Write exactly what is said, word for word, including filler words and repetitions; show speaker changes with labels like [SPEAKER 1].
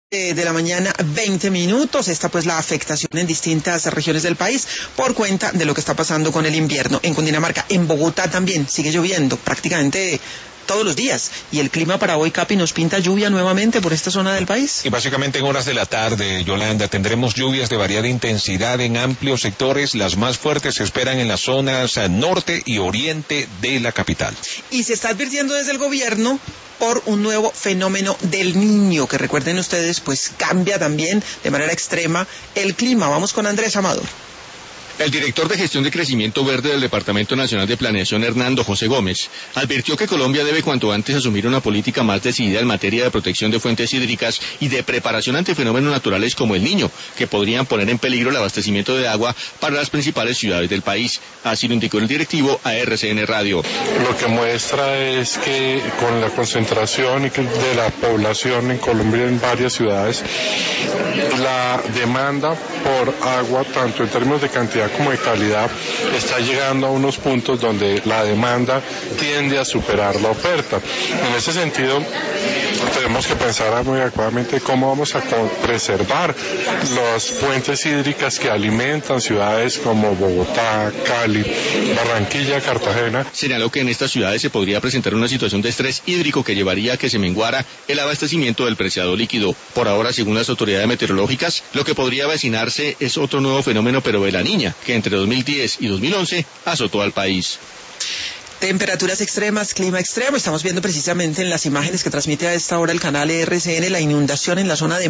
[SPEAKER 1] De la mañana, veinte minutos. Está pues la afectación en distintas regiones del país por cuenta de lo que está pasando con el invierno. En Cundinamarca, en Bogotá también sigue lloviendo prácticamente todos los días. Y el clima para hoy, Capi, nos pinta lluvia nuevamente por esta zona del país.
[SPEAKER 2] Y básicamente en horas de la tarde, Yolanda, tendremos lluvias de variada intensidad en amplios sectores. Las más fuertes se esperan en las zonas norte y oriente de la capital.
[SPEAKER 1] Y se está advirtiendo desde el gobierno por un nuevo fenómeno del Niño, que recuerden ustedes, pues cambia también de manera extrema el clima. Vamos con Andrés Amador.
[SPEAKER 3] El director de Gestión de Crecimiento Verde del Departamento Nacional de Planeación, Hernando José Gómez, advirtió que Colombia debe cuanto antes asumir una política más decidida en materia de protección de fuentes hídricas y de preparación ante fenómenos naturales como el Niño, que podrían poner en peligro el abastecimiento de agua para las principales ciudades del país. Así lo indicó el directivo a R C N Radio.
[SPEAKER 4] Lo que muestra es que con la concentración de la población en Colombia en varias ciudades, la demanda por agua, tanto en términos de cantidad como de calidad, está llegando a unos puntos donde la demanda tiende a superar la oferta. En ese sentido, tenemos que pensar muy adecuadamente cómo vamos a preservar las fuentes hídricas que alimentan ciudades como Bogotá, Cali, Barranquilla, Cartagena.
[SPEAKER 3] Señaló que en estas ciudades se podría presentar una situación de estrés hídrico que llevaría a que se menguara el abastecimiento del preciado líquido. Por ahora, según las autoridades meteorológicas, lo que podría avecinarse es otro nuevo fenómeno, pero de la Niña, que entre dos mil diez y dos mil once azotó al país.
[SPEAKER 1] Temperaturas extremas, clima extremo. Estamos viendo precisamente en las imágenes que transmite a esta hora el canal R C N la inundación en la zona de